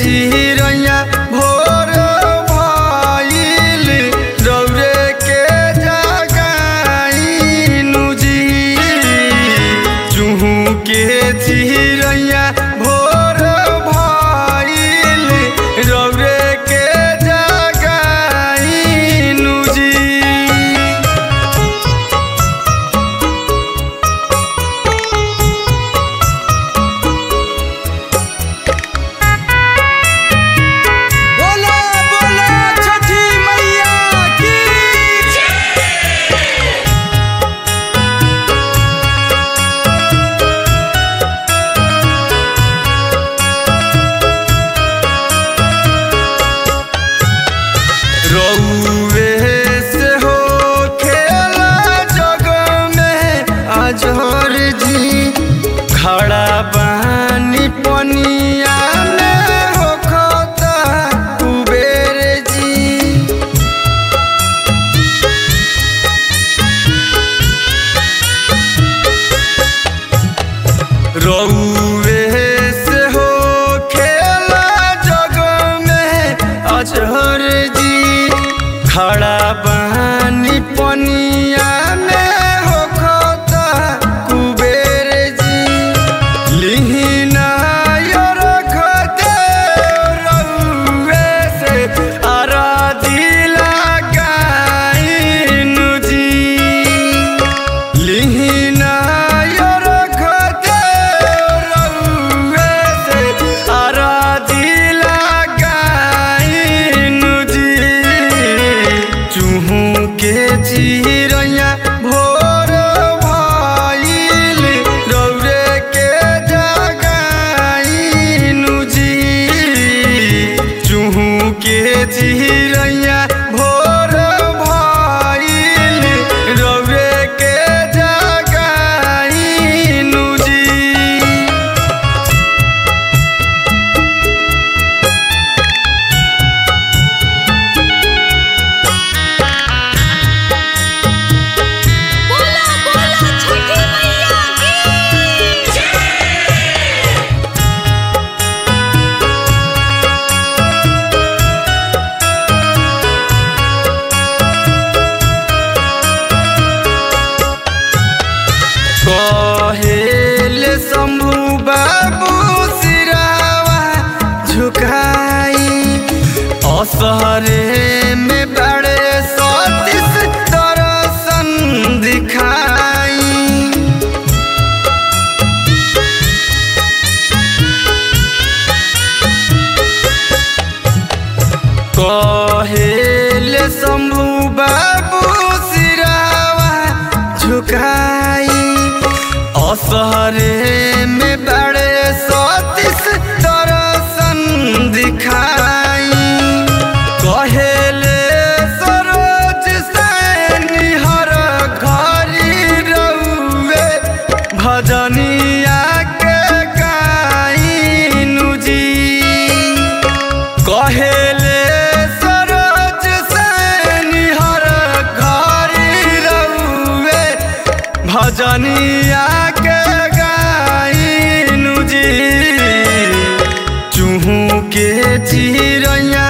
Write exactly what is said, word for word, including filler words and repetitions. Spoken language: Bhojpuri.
चिरैया भोर भइल रौरे के जगाइनु जी। चुहू के चिरैया भोर भइल रौरे के जगाइनु जी। रउवे से हो खेला जग में अजहर जी। खड़ा बानी पनिया में होखता कुबेर जी। रउवे से हो खेला जग में अजहर जी। खड़ा बानी पनिया में होखता कुबेर जी। लिहिना रखते रउवे से अराजी लगाइनु जी। लिहिना रखते रउवे से अराजी लगाइनु जी। चुहू के चिरैया भोर भइल रौरे के जगाइनु जी। चुहू के चिरैया भोर भइल रौरे के जगाइनु जी। कहेले शंभू बाबू सिरावा झुकाई। असहरे में बड़े सतीश दर्शन दिखाई। कहेले शंभू बाबू सिरावा झुकाई। असहरे में बड़े सतीश दर्शन दिखाई। कहेले सरोज सैनी हर घरी रउवे भजनिया के गाइनु जी। कहेले सरोज सैनी हर घरी रउवे भजनिया के गाइनु जी। चुहू के चिरैया